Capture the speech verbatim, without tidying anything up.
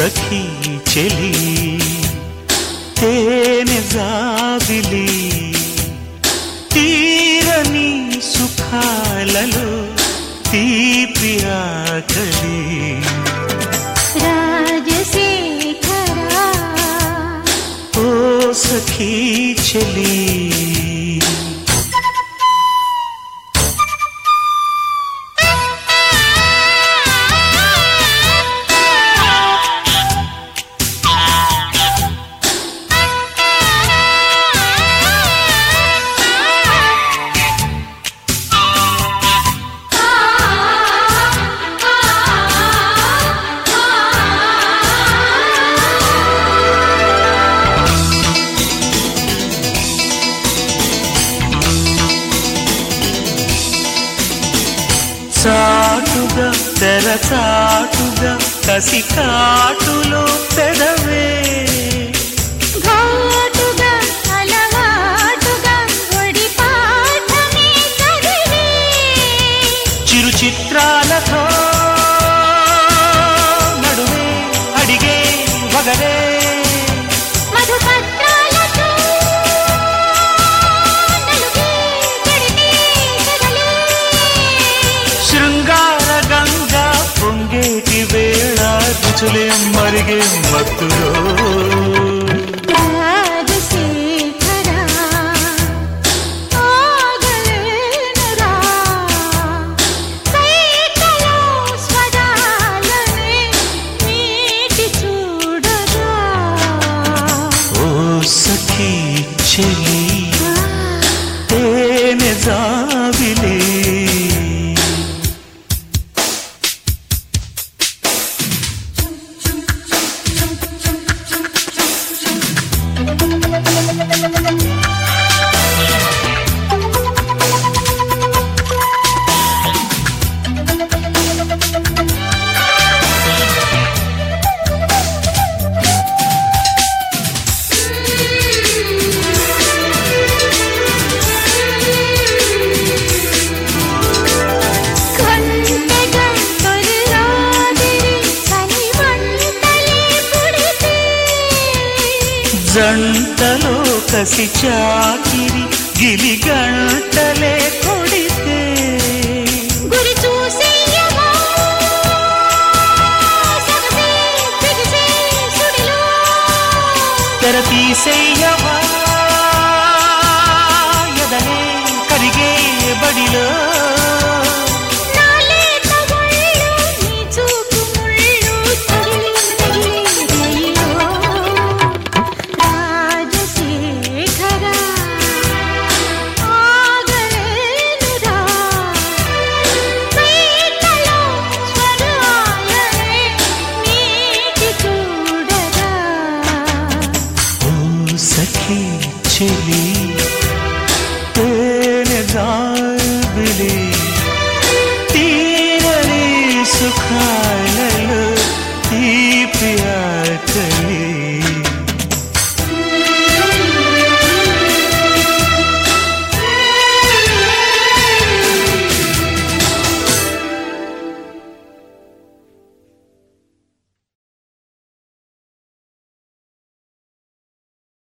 సఖీ చెలి తేనె జాబిలి తీరని సుఖాలలో తీపి ఆకలి రాజశేఖరా ఓ సఖీ చెలి చాటుగా తెరచాటుగా కసి కాటులో పెదవే ఘాటుగా అలవాటుగా ఒడి పాఠమే చదివే చిరు చిత్రాలతో నడువే అడిగే వగరే మధుపత్రాలతో నలుగే చెడితే చెదలే శృంగార గంగా పొంగేటి వేళ రుచులే మరిగే మత్తులో రాజశేఖరా ఆగలేనురా సైకలో స్వరాలనే మీటి చూడరా ఓ సఖీ చెలి తేనె జాబిలి కొండగా తొలిరాదిరి చలిమంటలే పుడితే జంటలో కసి చాకిరి గిలి గంటలే కొడితే గురి చూసేయవా సగసే బిగిసే సుడిలో తెర తీసేయవా ఎదనే కరిగే బడిలో